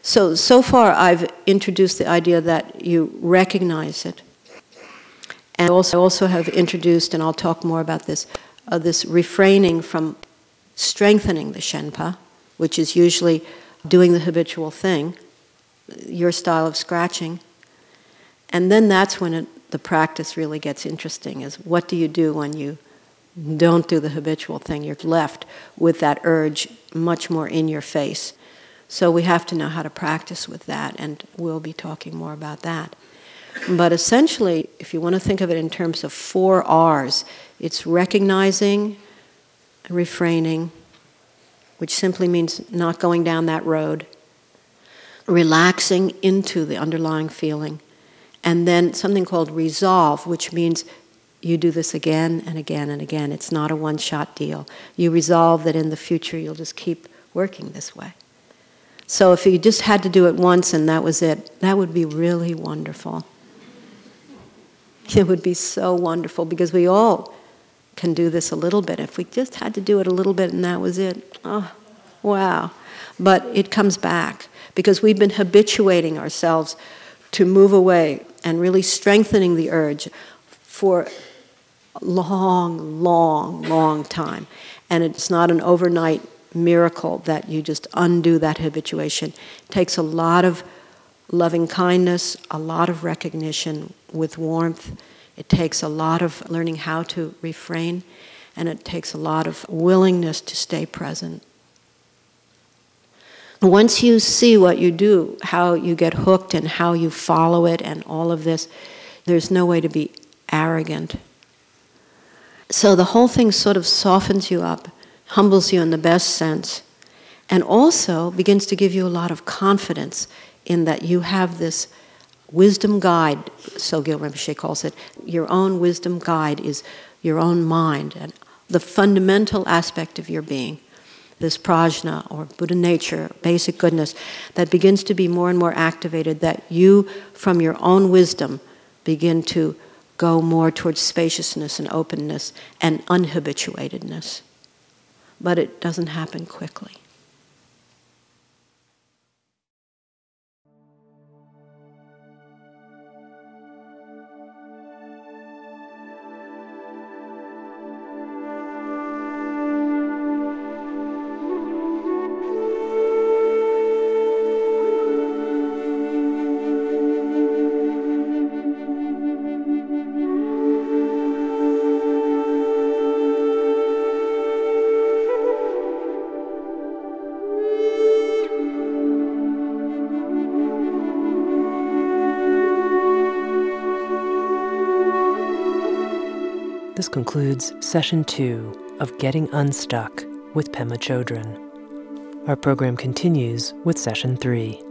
So far I've introduced the idea that you recognize it. And I also have introduced, and I'll talk more about this, this refraining from strengthening the Shenpa, which is usually doing the habitual thing, your style of scratching. And then that's when the practice really gets interesting, is what do you do when you don't do the habitual thing? You're left with that urge much more in your face. So we have to know how to practice with that, and we'll be talking more about that. But essentially, if you want to think of it in terms of 4 R's, it's recognizing, refraining, which simply means not going down that road, relaxing into the underlying feeling, and then something called resolve, which means you do this again and again and again. It's not a one-shot deal. You resolve that in the future you'll just keep working this way. So if you just had to do it once and that was it, that would be really wonderful. It would be so wonderful, because we all can do this a little bit. If we just had to do it a little bit and that was it, oh, wow. But it comes back, because we've been habituating ourselves to move away and really strengthening the urge for a long, long, long time. And it's not an overnight miracle that you just undo that habituation. It takes a lot of loving kindness, a lot of recognition with warmth. It takes a lot of learning how to refrain, and it takes a lot of willingness to stay present. Once you see what you do, how you get hooked and how you follow it and all of this, there's no way to be arrogant. So the whole thing sort of softens you up, humbles you in the best sense, and also begins to give you a lot of confidence in that you have this wisdom guide, so Gil Rinpoche calls it. Your own wisdom guide is your own mind, and the fundamental aspect of your being, this prajna, or Buddha nature, basic goodness, that begins to be more and more activated, that you, from your own wisdom, begin to go more towards spaciousness and openness and unhabituatedness. But it doesn't happen quickly. This concludes Session 2 of Getting Unstuck with Pema Chodron. Our program continues with Session 3.